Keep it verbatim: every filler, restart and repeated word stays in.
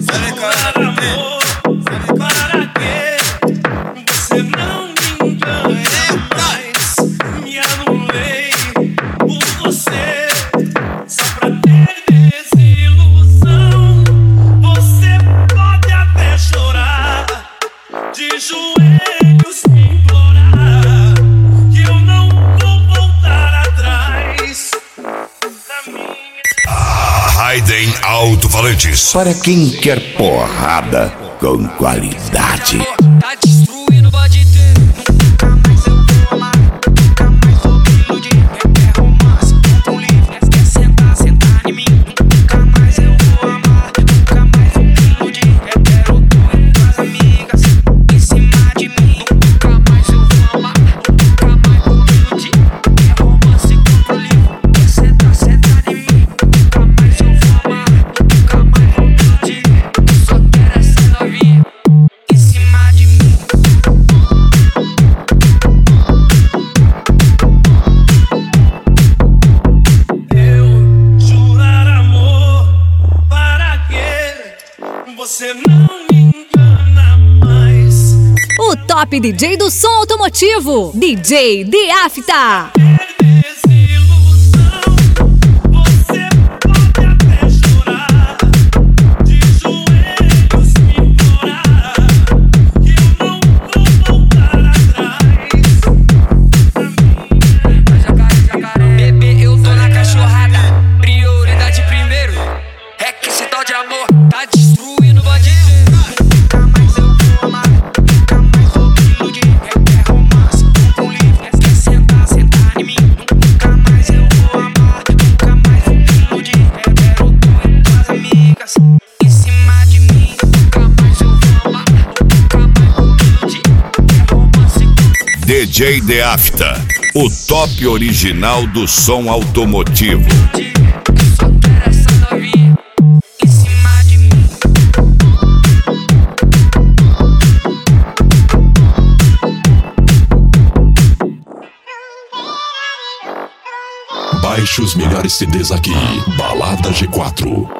jurar amor, para quê? Você não me engana mais. Me anulei por você, só pra ter desilusão. Você pode até chorar, de joelhos me implorar, que eu não vou voltar atrás. Na minha Raiden Alto-Falantes. Para quem quer porrada com qualidade. Tá destruindo o bode inteiro. Nunca mais eu vou amar, nunca mais vou me iludir. Quer romance, ponto livre, quer sentar, sentar em mim. Nunca mais eu vou amar, nunca mais vou me iludir. Quero tu e tuas amigas em cima de mim. Nunca mais eu vou amar, nunca mais vou me iludir. Quer romance, ponto livre, quer sentar, sentar em mim. Nunca mais eu vou amar, nunca mais vou me iludir. Só quero essa novinha em cima de mim. Eu jurar amor, para quê? Você não me engana mais. O top D J do som automotivo, D J Deafta. Desilusão, você pode até chorar, de joelhos me implorar, que eu não vou voltar atrás. Jacaré, jacaré. Bebê, eu tô na cachorrada. Prioridade primeiro. É que esse tal de amor tá destruindo o bode inteiro. Nunca mais eu vou amar, nunca mais vou me iludir. Quer romance, ponto livre, quer sentar, sentar em mim. Nunca mais eu vou amar, nunca mais vou me iludir. Quero tu e tuas amigas em cima de mim. Nunca mais eu vou amar, nunca mais vou me iludir. Quer romance, D J Deafta, o top original do som automotivo. só quero essa novinha em cima de mim. Baixe os melhores C Ds aqui. Balada G quatro.